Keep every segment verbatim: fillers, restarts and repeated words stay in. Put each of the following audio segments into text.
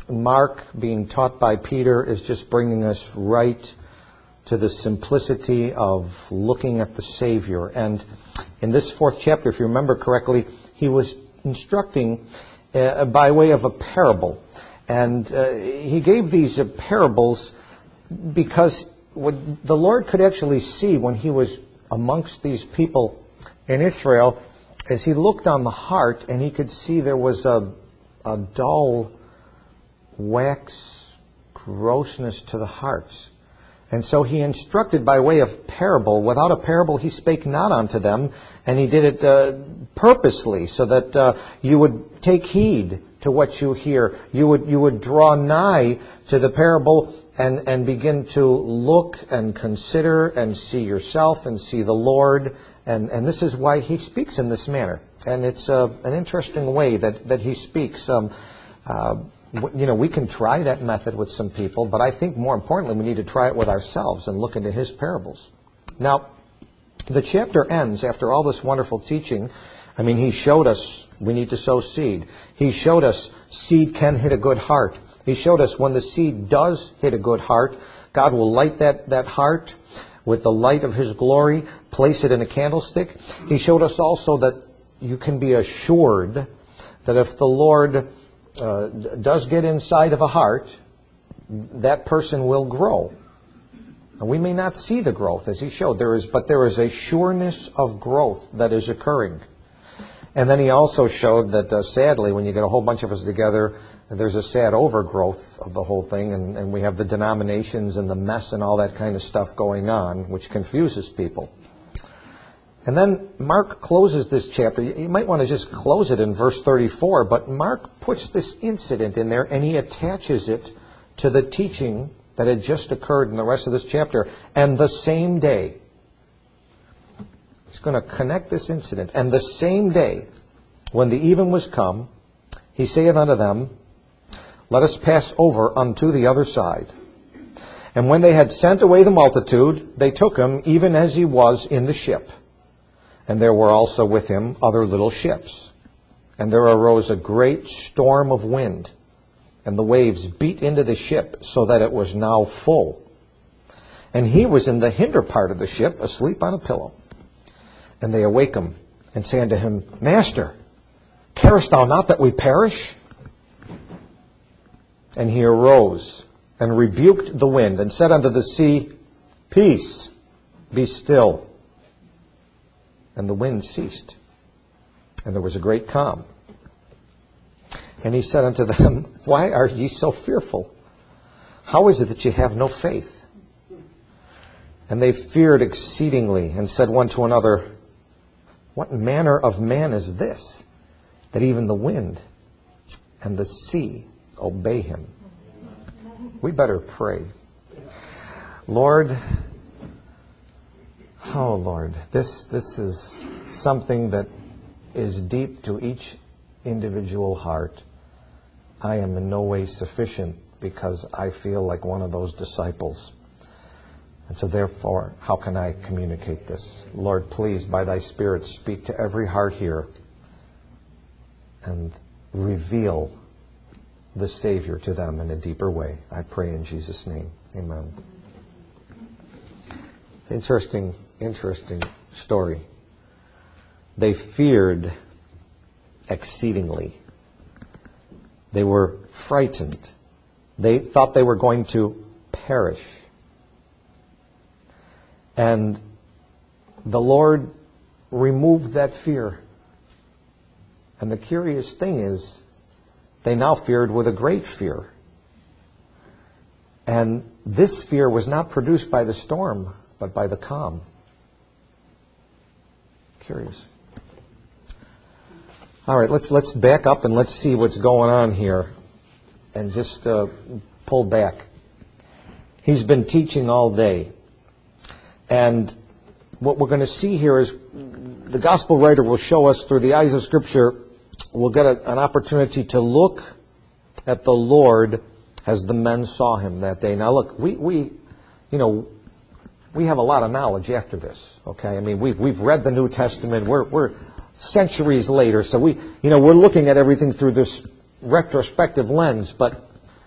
Mark, being taught by Peter, is just bringing us right to the simplicity of looking at the Savior. And in this fourth chapter, if you remember correctly, he was instructing uh, by way of a parable. And uh, he gave these uh, parables because what the Lord could actually see when he was amongst these people in Israel, as he looked on the heart, and he could see there was a, a dull wax grossness to the hearts. And so he instructed by way of parable. Without a parable he spake not unto them, and he did it uh, purposely, so that uh, you would take heed to what you hear. You would you would draw nigh to the parable and, and begin to look and consider and see yourself and see the Lord. And, and this is why he speaks in this manner. And it's uh, an interesting way that, that he speaks. Um, uh, You know, we can try that method with some people, but I think more importantly, we need to try it with ourselves and look into his parables. Now, the chapter ends after all this wonderful teaching. I mean, he showed us we need to sow seed. He showed us seed can hit a good heart. He showed us when the seed does hit a good heart, God will light that, that heart with the light of his glory, place it in a candlestick. He showed us also that you can be assured that if the Lord Uh, does get inside of a heart, that person will grow. And we may not see the growth as he showed, there is, but there is a sureness of growth that is occurring. And then he also showed that uh, sadly, when you get a whole bunch of us together, there's a sad overgrowth of the whole thing, and, and we have the denominations and the mess and all that kind of stuff going on, which confuses people. And then Mark closes this chapter. You might want to just close it in verse thirty-four, but Mark puts this incident in there and he attaches it to the teaching that had just occurred in the rest of this chapter. And the same day, he's going to connect this incident. And the same day, when the even was come, he saith unto them, Let us pass over unto the other side. And when they had sent away the multitude, they took him even as he was in the ship. And there were also with him other little ships. And there arose a great storm of wind, and the waves beat into the ship, so that it was now full. And he was in the hinder part of the ship, asleep on a pillow. And they awake him, and say unto him, Master, carest thou not that we perish? And he arose, and rebuked the wind, and said unto the sea, Peace, be still. And the wind ceased, and there was a great calm. And he said unto them, Why are ye so fearful? How is it that ye have no faith? And they feared exceedingly, and said one to another, What manner of man is this, that even the wind and the sea obey him? We better pray. Lord, oh, Lord, this this is something that is deep to each individual heart. I am in no way sufficient because I feel like one of those disciples. And so therefore, how can I communicate this? Lord, please, by thy Spirit, speak to every heart here and reveal the Savior to them in a deeper way. I pray in Jesus' name. Amen. Interesting, interesting story. They feared exceedingly. They were frightened. They thought they were going to perish. And the Lord removed that fear. And the curious thing is, they now feared with a great fear. And this fear was not produced by the storm, but by the calm. Curious. All right, let's let's back up and let's see what's going on here, and just uh, pull back. He's been teaching all day, and what we're going to see here is the gospel writer will show us through the eyes of Scripture. We'll get a, an opportunity to look at the Lord as the men saw him that day. Now, look, we we you know. We have a lot of knowledge after this, okay? I mean, we've, we've read the New Testament. We're, we're centuries later, so we, you know, we're looking at everything through this retrospective lens. But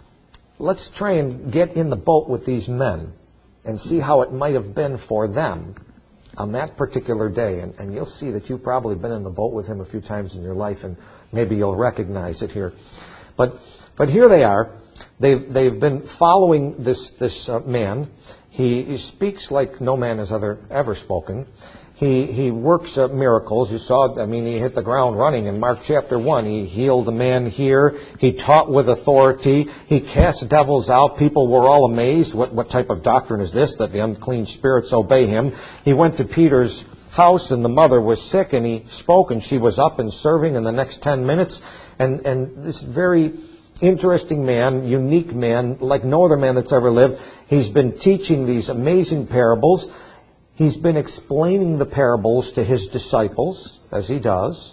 let's try and get in the boat with these men and see how it might have been for them on that particular day. And, and you'll see that you've probably been in the boat with him a few times in your life, and maybe you'll recognize it here. But but here they are. They've, they've been following this, this uh, man. He, he speaks like no man has ever, ever spoken. He he works uh, miracles. You saw, I mean, he hit the ground running in Mark chapter one. He healed a man here. He taught with authority. He cast devils out. People were all amazed. What, what type of doctrine is this, that the unclean spirits obey him? He went to Peter's house, and the mother was sick, and he spoke, and she was up and serving in the next ten minutes. And, and this very interesting man, unique man, like no other man that's ever lived. He's been teaching these amazing parables. He's been explaining the parables to his disciples, as he does.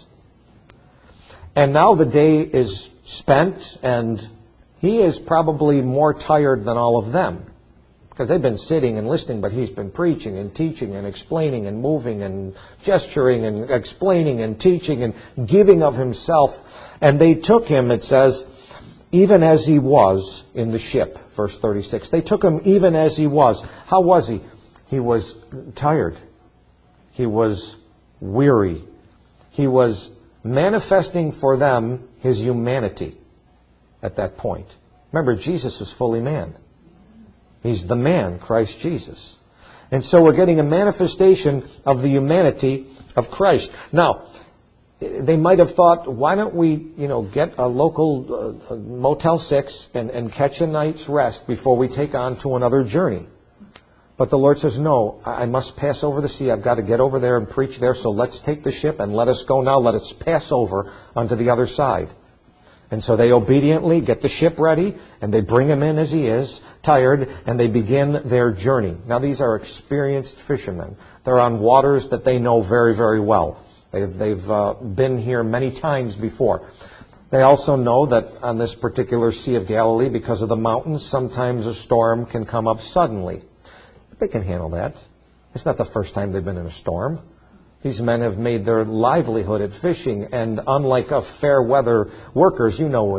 And now the day is spent, and he is probably more tired than all of them. Because they've been sitting and listening, but he's been preaching and teaching and explaining and moving and gesturing and explaining and teaching and giving of himself. And they took him, it says, even as he was in the ship, verse thirty-six. They took him even as he was. How was he? He was tired. He was weary. He was manifesting for them his humanity at that point. Remember, Jesus is fully man. He's the man, Christ Jesus. And so we're getting a manifestation of the humanity of Christ. Now, they might have thought, why don't we, you know, get a local uh, Motel six and, and catch a night's rest before we take on to another journey? But the Lord says, no, I must pass over the sea. I've got to get over there and preach there. So let's take the ship and let us go now. Let us pass over onto the other side. And so they obediently get the ship ready, and they bring him in as he is, tired, and they begin their journey. Now, these are experienced fishermen. They're on waters that they know very, very well. They've, they've uh, been here many times before. They also know that on this particular Sea of Galilee, because of the mountains, sometimes a storm can come up suddenly. They can handle that. It's not the first time they've been in a storm. These men have made their livelihood at fishing, and unlike a fair weather workers, you know what,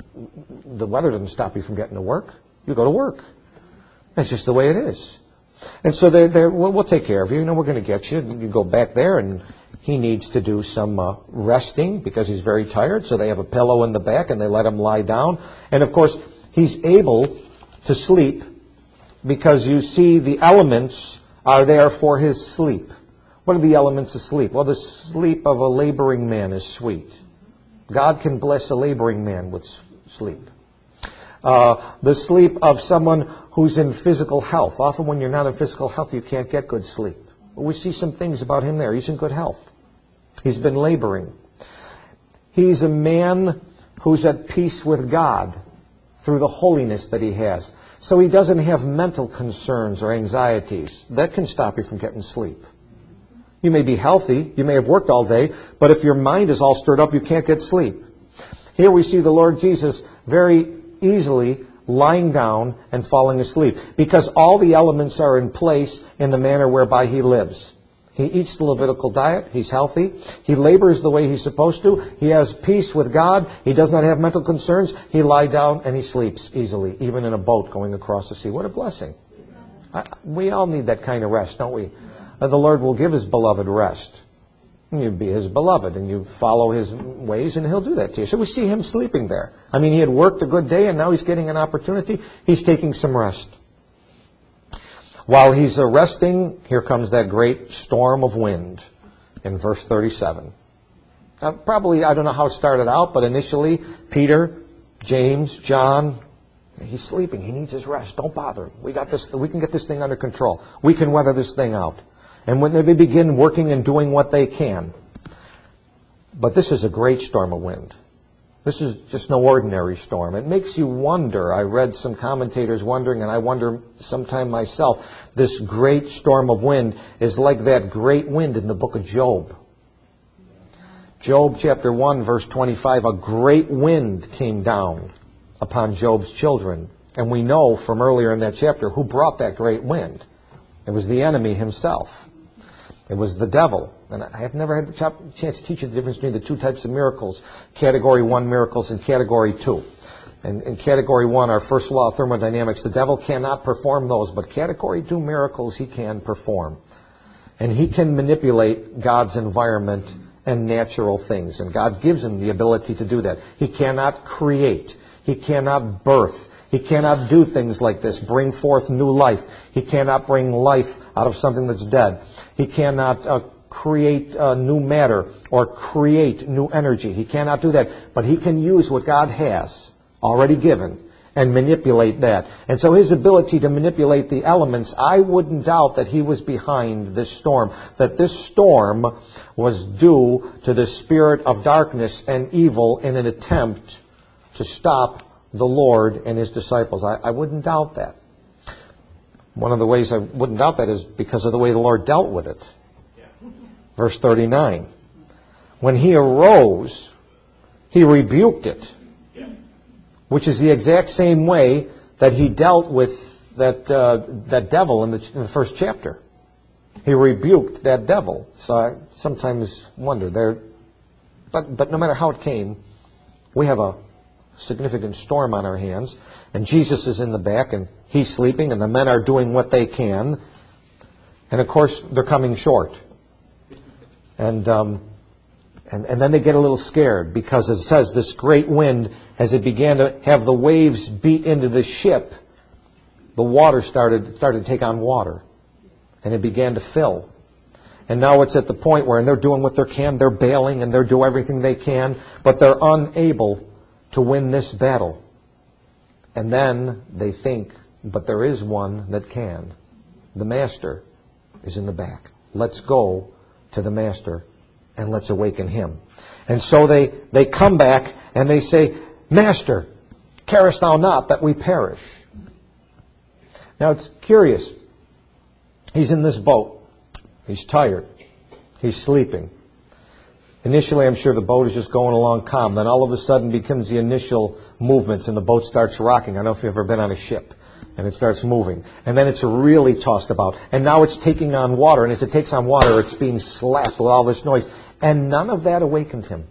the weather doesn't stop you from getting to work. You go to work. That's just the way it is. And so they're, they're, we'll, we'll take care of you. You know, we're going to get you. You go back there, and he needs to do some uh, resting because he's very tired. So they have a pillow in the back, and they let him lie down. And, of course, he's able to sleep because you see the elements are there for his sleep. What are the elements of sleep? Well, the sleep of a laboring man is sweet. God can bless a laboring man with sleep. Uh, the sleep of someone who's in physical health. Often when you're not in physical health, you can't get good sleep. But we see some things about him there. He's in good health. He's been laboring. He's a man who's at peace with God through the holiness that he has. So he doesn't have mental concerns or anxieties. That can stop you from getting sleep. You may be healthy, you may have worked all day, but if your mind is all stirred up, you can't get sleep. Here we see the Lord Jesus very easily lying down and falling asleep because all the elements are in place in the manner whereby he lives. He eats the Levitical diet. He's healthy. He labors the way he's supposed to. He has peace with God. He does not have mental concerns. He lies down and he sleeps easily, even in a boat going across the sea. What a blessing. I, we all need that kind of rest, don't we? Uh, the Lord will give his beloved rest. You be his beloved and you follow his ways and he'll do that to you. So we see him sleeping there. I mean, he had worked a good day and now he's getting an opportunity. He's taking some rest. While he's resting, here comes that great storm of wind in verse thirty-seven. Now, probably, I don't know how it started out, but initially, Peter, James, John, he's sleeping. He needs his rest. Don't bother him. We got this. We can get this thing under control. We can weather this thing out. And when they begin working and doing what they can. But this is a great storm of wind. This is just no ordinary storm. It makes you wonder. I read some commentators wondering, and I wonder sometime myself, this great storm of wind is like that great wind in the book of Job. Job chapter one, verse twenty-five, a great wind came down upon Job's children. And we know from earlier in that chapter who brought that great wind. It was the enemy himself. It was the devil. And I have never had the chance to teach you the difference between the two types of miracles, category one miracles and category two. in, in category one, our first law of thermodynamics, the devil cannot perform those, but category two miracles he can perform. And he can manipulate God's environment and natural things. And God gives him the ability to do that. He cannot create. He cannot birth. He cannot do things like this, bring forth new life. He cannot bring life out of something that's dead. He cannot uh, create uh, new matter or create new energy. He cannot do that. But he can use what God has already given and manipulate that. And so his ability to manipulate the elements, I wouldn't doubt that he was behind this storm. That this storm was due to the spirit of darkness and evil in an attempt to stop the Lord and his disciples. I, I wouldn't doubt that. One of the ways I wouldn't doubt that is because of the way the Lord dealt with it. Yeah. Verse thirty-nine. When he arose, he rebuked it. Yeah. Which is the exact same way that he dealt with that uh, that devil in the, in the first chapter. He rebuked that devil. So I sometimes wonder there, but but no matter how it came, we have a significant storm on our hands, and Jesus is in the back, and he's sleeping, and the men are doing what they can, and of course they're coming short, and um, and and then they get a little scared because it says this great wind, as it began to have the waves beat into the ship, the water started started to take on water, and it began to fill. And now it's at the point where, and they're doing what they can, they're bailing and they're doing everything they can, but they're unable to win this battle. And then they think, but there is one that can. The master is in the back. Let's go to the master and let's awaken him. And so they, they come back and they say, Master, carest thou not that we perish? Now it's curious. He's in this boat. He's tired. He's sleeping. Initially, I'm sure the boat is just going along calm. Then all of a sudden becomes the initial movements and the boat starts rocking. I don't know if you've ever been on a ship. And it starts moving. And then it's really tossed about. And now it's taking on water. And as it takes on water, it's being slapped with all this noise. And none of that awakened him.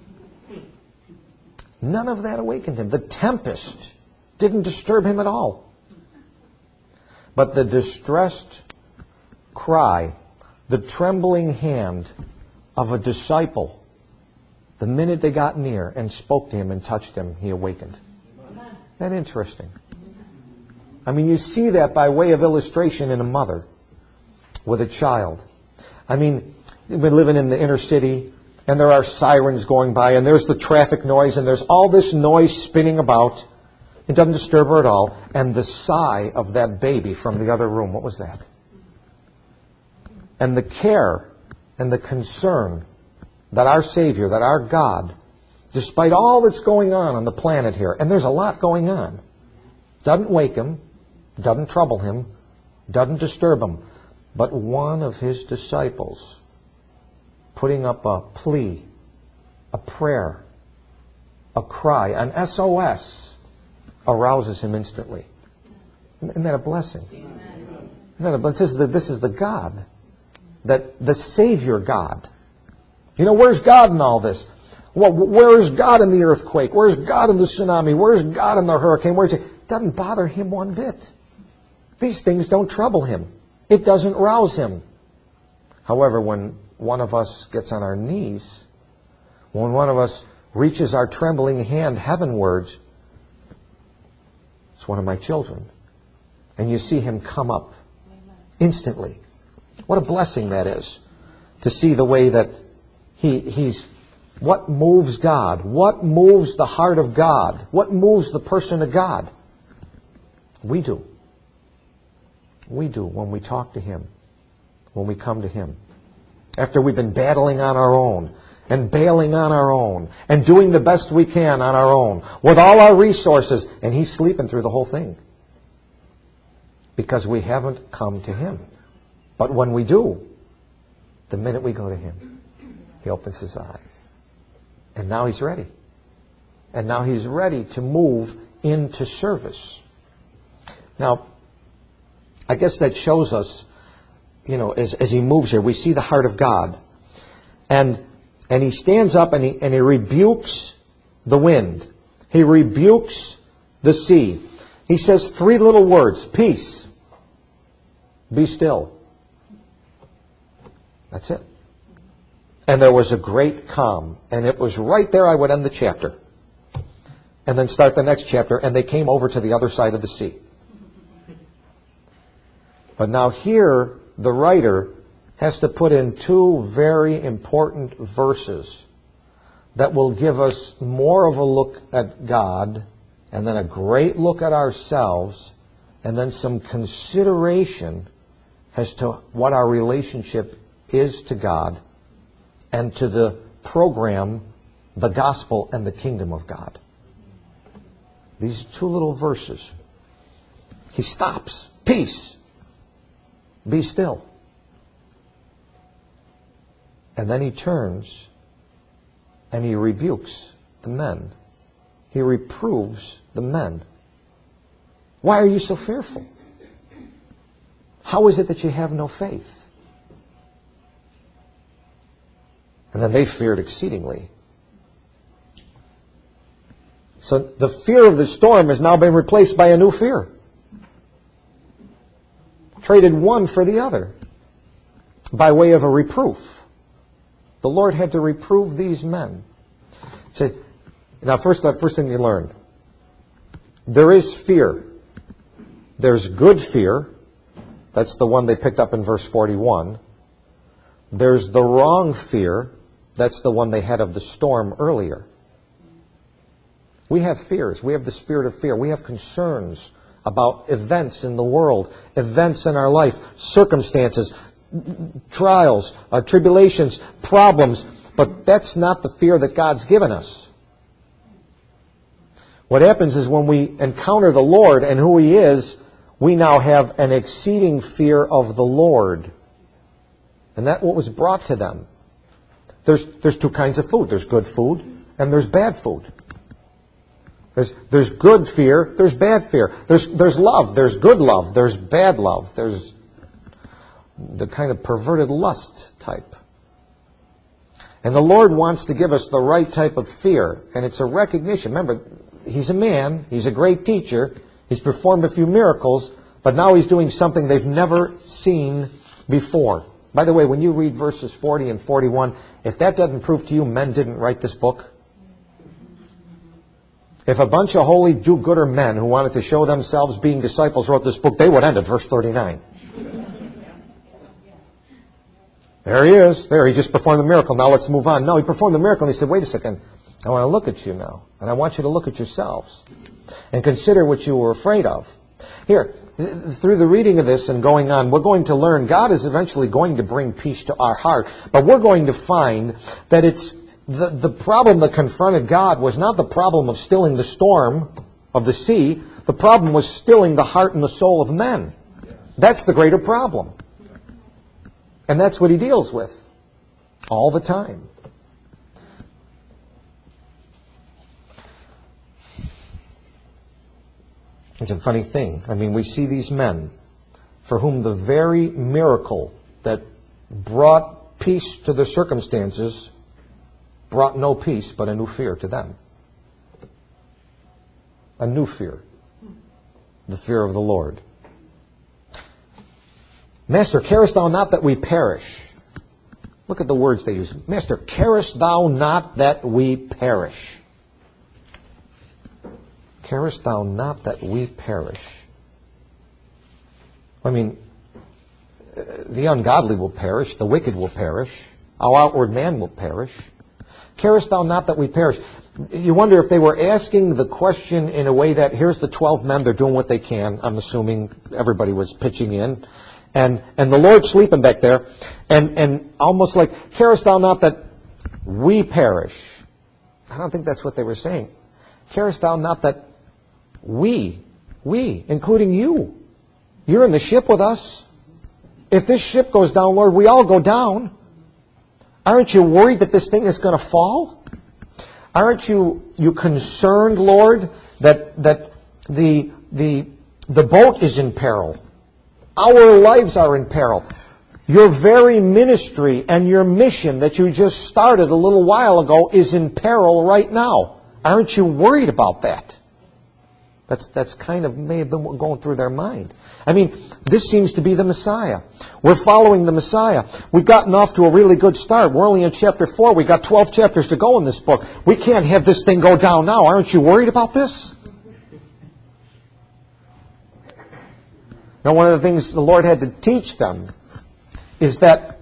None of that awakened him. The tempest didn't disturb him at all. But the distressed cry, the trembling hand of a disciple, the minute they got near and spoke to him and touched him, he awakened. Isn't that interesting? I mean, you see that by way of illustration in a mother with a child. I mean, we're living in the inner city, and there are sirens going by, and there's the traffic noise, and there's all this noise spinning about. It doesn't disturb her at all. And the sigh of that baby from the other room, what was that? And the care and the concern that our Savior, that our God, despite all that's going on on the planet here, and there's a lot going on, doesn't wake him, doesn't trouble him, doesn't disturb him, but one of his disciples putting up a plea, a prayer, a cry, an S O S, arouses him instantly. Isn't that a blessing? Isn't that a, this, is the, this is the God. That the Savior God. You know, where's God in all this? Well, where is God in the earthquake? Where's God in the tsunami? Where's God in the hurricane? Where's it? It doesn't bother him one bit. These things don't trouble him. It doesn't rouse him. However, when one of us gets on our knees, when one of us reaches our trembling hand heavenwards, it's one of my children. And you see him come up instantly. What a blessing that is, to see the way that he, he's, what moves God? What moves the heart of God? What moves the person of God? We do. We do when we talk to him, when we come to him. After we've been battling on our own, and bailing on our own, and doing the best we can on our own, with all our resources, and he's sleeping through the whole thing. Because we haven't come to him. But when we do, the minute we go to him, he opens his eyes. And now he's ready. And now he's ready to move into service. Now, I guess that shows us, you know, as, as he moves here, we see the heart of God. And and he stands up and he, and he rebukes the wind. He rebukes the sea. He says three little words. Peace. Be still. That's it. And there was a great calm. And it was right there I would end the chapter. And then start the next chapter. And they came over to the other side of the sea. But now here, the writer has to put in two very important verses that will give us more of a look at God, and then a great look at ourselves, and then some consideration as to what our relationship is to God and to the program, the gospel, and the kingdom of God. These two little verses. He stops. Peace. Be still. And then he turns and he rebukes the men. He reproves the men. Why are you so fearful? How is it that you have no faith? And then they feared exceedingly. So the fear of the storm has now been replaced by a new fear. Traded one for the other by way of a reproof. The Lord had to reprove these men. So, now, first, the first thing you learn, there is fear. There's good fear. That's the one they picked up in verse forty-one. There's the wrong fear. That's the one they had of the storm earlier. We have fears. We have the spirit of fear. We have concerns about events in the world, events in our life, circumstances, trials, uh, tribulations, problems. But that's not the fear that God's given us. What happens is when we encounter the Lord and who He is, we now have an exceeding fear of the Lord. And that's what was brought to them. There's, there's two kinds of food. There's good food and there's bad food. There's, there's good fear, there's bad fear. There's, there's love, there's good love, there's bad love. There's the kind of perverted lust type. And the Lord wants to give us the right type of fear. And it's a recognition. Remember, He's a man, He's a great teacher, He's performed a few miracles, but now He's doing something they've never seen before. By the way, when you read verses forty and forty-one, if that doesn't prove to you men didn't write this book, if a bunch of holy do-gooder men who wanted to show themselves being disciples wrote this book, they would end at verse thirty-nine. There he is. There, he just performed the miracle. Now let's move on. No, he performed the miracle and he said, wait a second. I want to look at you now. And I want you to look at yourselves and consider what you were afraid of. Here, through the reading of this and going on, we're going to learn God is eventually going to bring peace to our heart. But we're going to find that it's the, the problem that confronted God was not the problem of stilling the storm of the sea. The problem was stilling the heart and the soul of men. That's the greater problem. And that's what He deals with all the time. It's a funny thing. I mean, we see these men for whom the very miracle that brought peace to their circumstances brought no peace but a new fear to them. A new fear. The fear of the Lord. Master, carest thou not that we perish? Look at the words they use. Master, carest thou not that we perish? Carest thou not that we perish? I mean, the ungodly will perish. The wicked will perish. Our outward man will perish. Carest thou not that we perish? You wonder if they were asking the question in a way that here's the twelve men, they're doing what they can. I'm assuming everybody was pitching in. And and the Lord's sleeping back there. And, and almost like, carest thou not that we perish? I don't think that's what they were saying. Carest thou not that we, we, including you, you're in the ship with us. If this ship goes down, Lord, we all go down. Aren't you worried that this thing is going to fall? Aren't you you concerned, Lord, that that the the the boat is in peril? Our lives are in peril. Your very ministry and your mission that you just started a little while ago is in peril right now. Aren't you worried about that? That's, that's kind of may have been going through their mind. I mean, this seems to be the Messiah. We're following the Messiah. We've gotten off to a really good start. We're only in chapter four. We've got twelve chapters to go in this book. We can't have this thing go down now. Aren't you worried about this? Now, one of the things the Lord had to teach them is that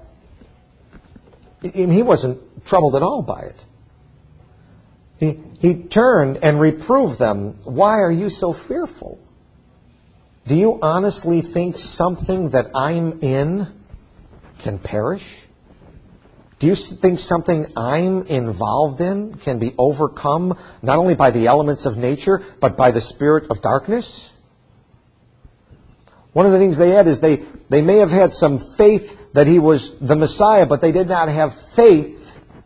He wasn't troubled at all by it. He, he turned and reproved them. Why are you so fearful? Do you honestly think something that I'm in can perish? Do you think something I'm involved in can be overcome not only by the elements of nature, but by the spirit of darkness? One of the things they had is they, they may have had some faith that He was the Messiah, but they did not have faith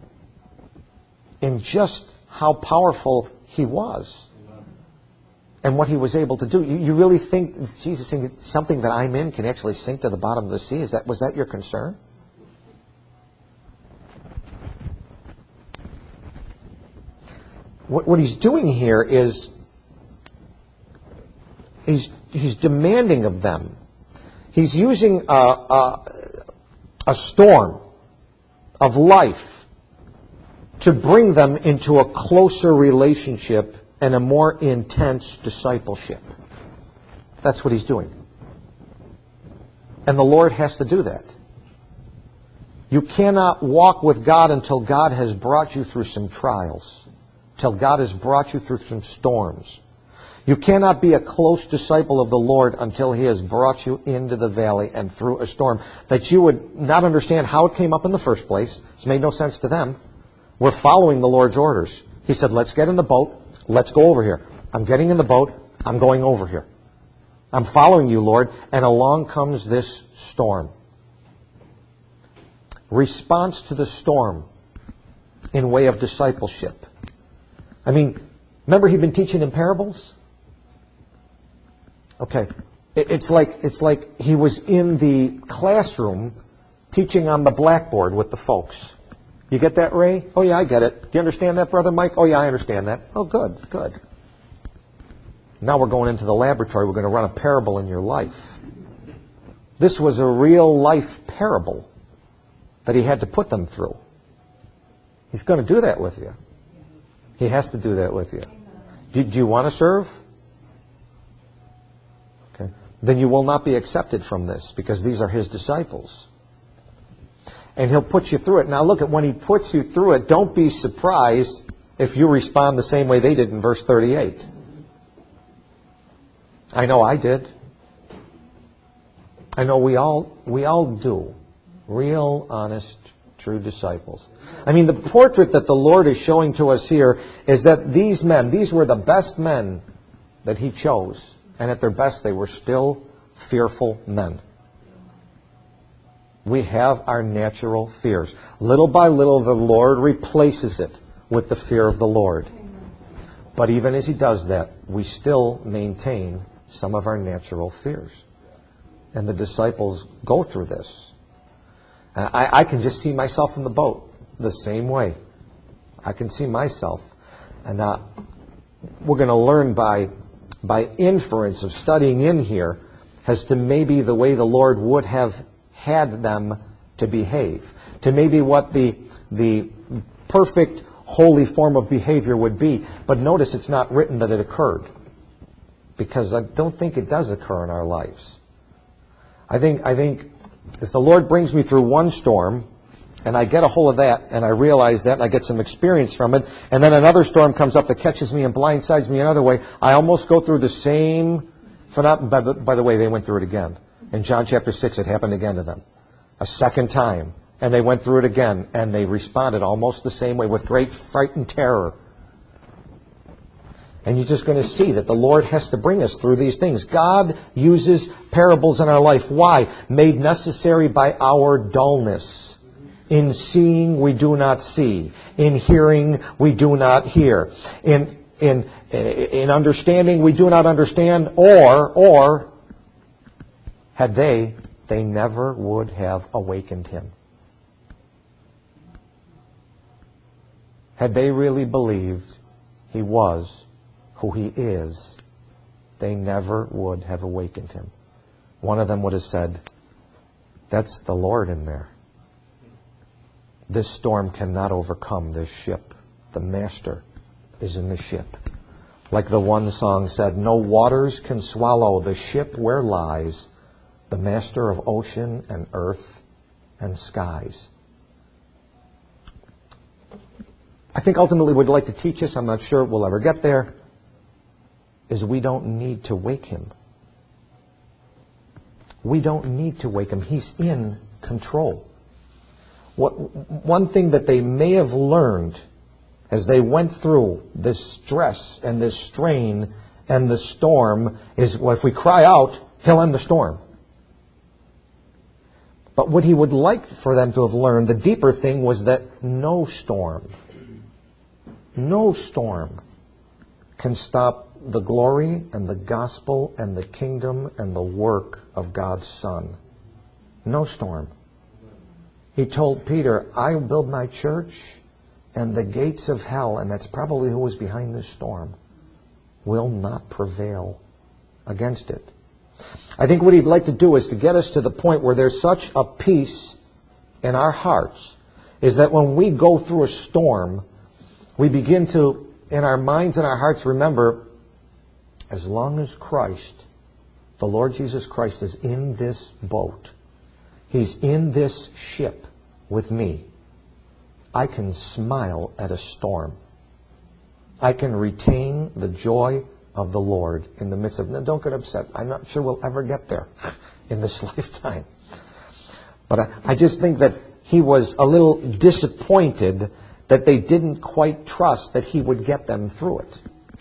in just how powerful He was and what He was able to do. You, you really think Jesus saying something that I'm in can actually sink to the bottom of the sea? Is that, was that your concern? What, what He's doing here is He's, he's demanding of them. He's using a, a, a storm of life to bring them into a closer relationship and a more intense discipleship. That's what He's doing. And the Lord has to do that. You cannot walk with God until God has brought you through some trials, till God has brought you through some storms. You cannot be a close disciple of the Lord until He has brought you into the valley and through a storm that you would not understand how it came up in the first place. It's made no sense to them. We're following the Lord's orders. He said, let's get in the boat. Let's go over here. I'm getting in the boat. I'm going over here. I'm following you, Lord. And along comes this storm. Response to the storm in way of discipleship. I mean, remember He'd been teaching in parables? Okay. It's like, it's like He was in the classroom teaching on the blackboard with the folks. You get that, Ray? Oh, yeah, I get it. Do you understand that, Brother Mike? Oh, yeah, I understand that. Oh, good, good. Now we're going into the laboratory. We're going to run a parable in your life. This was a real life parable that He had to put them through. He's going to do that with you. He has to do that with you. Do, do you want to serve? Okay. Then you will not be accepted from this because these are His disciples. And He'll put you through it. Now look at when He puts you through it, don't be surprised if you respond the same way they did in verse thirty-eight. I know I did. I know we all we all do. Real, honest, true disciples. I mean, the portrait that the Lord is showing to us here is that these men, these were the best men that He chose. And at their best, they were still fearful men. We have our natural fears. Little by little, the Lord replaces it with the fear of the Lord. But even as He does that, we still maintain some of our natural fears. And the disciples go through this. I, I can just see myself in the boat the same way. I can see myself. And uh, we're going to learn by, by inference of studying in here as to maybe the way the Lord would have had them to behave, to maybe what the the perfect holy form of behavior would be. But notice it's not written that it occurred, because I don't think it does occur in our lives. I think I think if the Lord brings me through one storm and I get a hold of that and I realize that and I get some experience from it, and then another storm comes up that catches me and blindsides me another way, I almost go through the same phenomenon. By the, by the way, they went through it again. In John chapter six, it happened again to them. A second time. And they went through it again. And they responded almost the same way with great fright and terror. And you're just going to see that the Lord has to bring us through these things. God uses parables in our life. Why? Made necessary by our dullness. In seeing, we do not see. In hearing, we do not hear. In, in, in understanding, we do not understand. Or, or, had they, they never would have awakened Him. Had they really believed He was who He is, they never would have awakened him. One of them would have said, "That's the Lord in there. This storm cannot overcome this ship. The Master is in the ship." Like the one song said, "No waters can swallow the ship where lies the Master of ocean and earth and skies." I think ultimately what I'd like to teach us, I'm not sure we'll ever get there, is we don't need to wake him. We don't need to wake him. He's in control. What, one thing that they may have learned as they went through this stress and this strain and the storm is, well, if we cry out, he'll end the storm. But what he would like for them to have learned, the deeper thing, was that no storm, no storm can stop the glory and the gospel and the kingdom and the work of God's Son. No storm. He told Peter, "I will build my church, and the gates of hell," and that's probably who was behind this storm, "will not prevail against it." I think what he'd like to do is to get us to the point where there's such a peace in our hearts, is that when we go through a storm, we begin to, in our minds and our hearts, remember, as long as Christ, the Lord Jesus Christ, is in this boat, He's in this ship with me, I can smile at a storm. I can retain the joy of the Lord in the midst of... Now, don't get upset. I'm not sure we'll ever get there in this lifetime. But I, I just think that he was a little disappointed that they didn't quite trust that he would get them through it.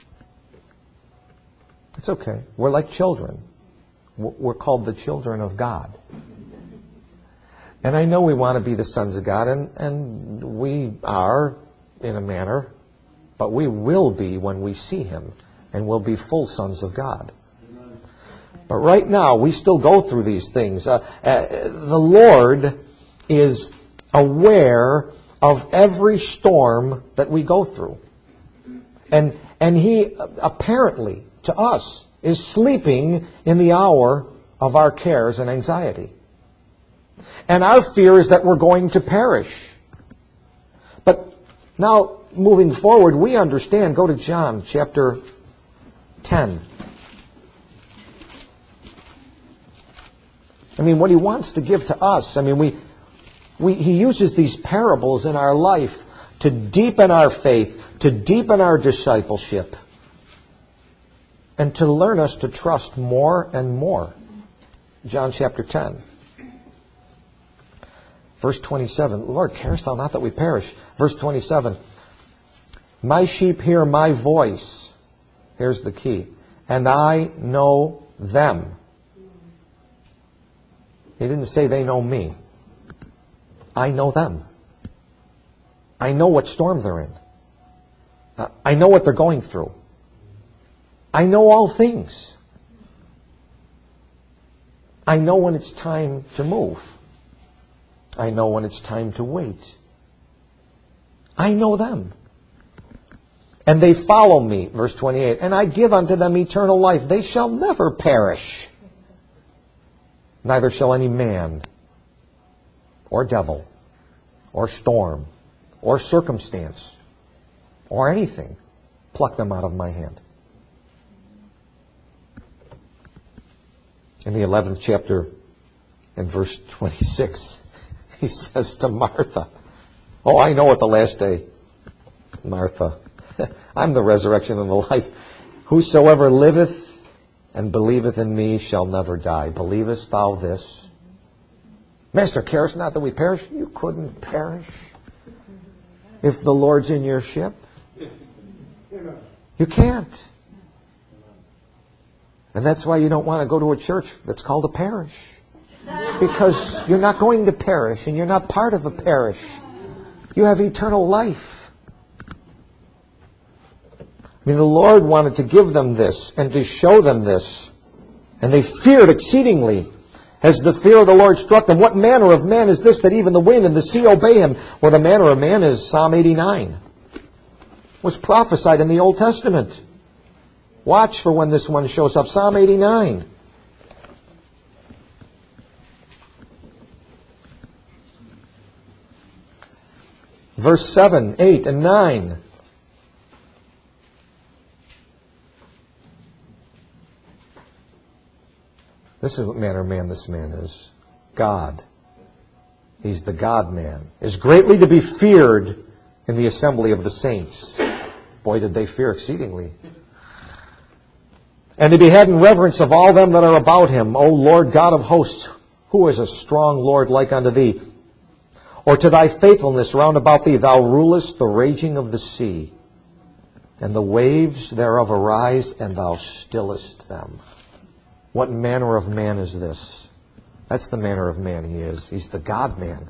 It's okay. We're like children. We're called the children of God. And I know we want to be the sons of God, and, and we are, in a manner, but we will be when we see him, and we'll be full sons of God. But right now, we still go through these things. Uh, uh, the Lord is aware of every storm that we go through. And, and he apparently, to us, is sleeping in the hour of our cares and anxiety. And our fear is that we're going to perish. But now, moving forward, we understand. Go to John chapter ten. I mean, what he wants to give to us, I mean, we, we, he uses these parables in our life to deepen our faith, to deepen our discipleship, and to learn us to trust more and more. John chapter ten. Verse twenty-seven, Lord, carest thou not that we perish? Verse twenty-seven, my sheep hear my voice. Here's the key. And I know them. He didn't say they know me. I know them. I know what storm they're in. Uh, I know what they're going through. I know all things. I know when it's time to move. I know when it's time to wait. I know them. And they follow me, verse twenty-eight, and I give unto them eternal life. They shall never perish. Neither shall any man, or devil, or storm, or circumstance, or anything pluck them out of my hand. In the eleventh chapter, in verse twenty-six, he says to Martha, oh, I know at the last day, Martha, I'm the resurrection and the life. Whosoever liveth and believeth in me shall never die. Believest thou this? Master, carest not that we perish? You couldn't perish if the Lord's in your ship. You can't. And that's why you don't want to go to a church that's called a parish. Because you're not going to perish, and you're not part of a parish. You have eternal life. I mean, the Lord wanted to give them this and to show them this. And they feared exceedingly as the fear of the Lord struck them. What manner of man is this that even the wind and the sea obey him? Well, the manner of man is Psalm eighty-nine. Was prophesied in the Old Testament. Watch for when this one shows up. Psalm eighty-nine. Verse seven, eight, and nine. This is what manner of man this man is. God. He's the God-man. Is greatly to be feared in the assembly of the saints. Boy, did they fear exceedingly. And to be had in reverence of all them that are about him. O Lord God of hosts, who is a strong Lord like unto thee? Or to thy faithfulness round about thee, thou rulest the raging of the sea, and the waves thereof arise, and thou stillest them. What manner of man is this? That's the manner of man he is. He's the God-man.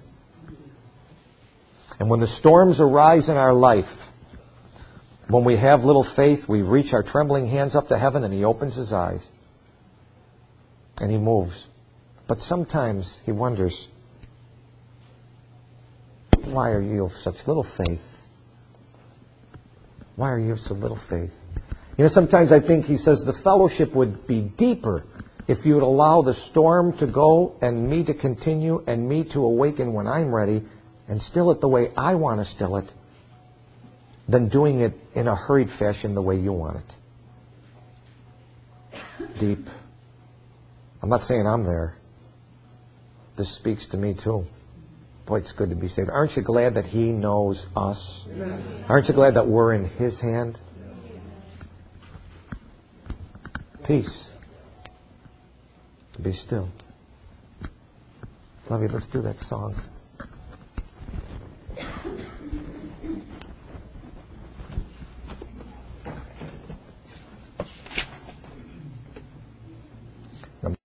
And when the storms arise in our life, when we have little faith, we reach our trembling hands up to heaven and he opens his eyes. And he moves. But sometimes he wonders, why are you of such little faith? Why are you of so little faith? You know, sometimes I think he says the fellowship would be deeper if you would allow the storm to go and me to continue and me to awaken when I'm ready and still it the way I want to still it than doing it in a hurried fashion the way you want it. Deep. I'm not saying I'm there. This speaks to me too. Boy, it's good to be saved. Aren't you glad that he knows us? Aren't you glad that we're in his hand? Peace. Be still. Love you. Let's do that song.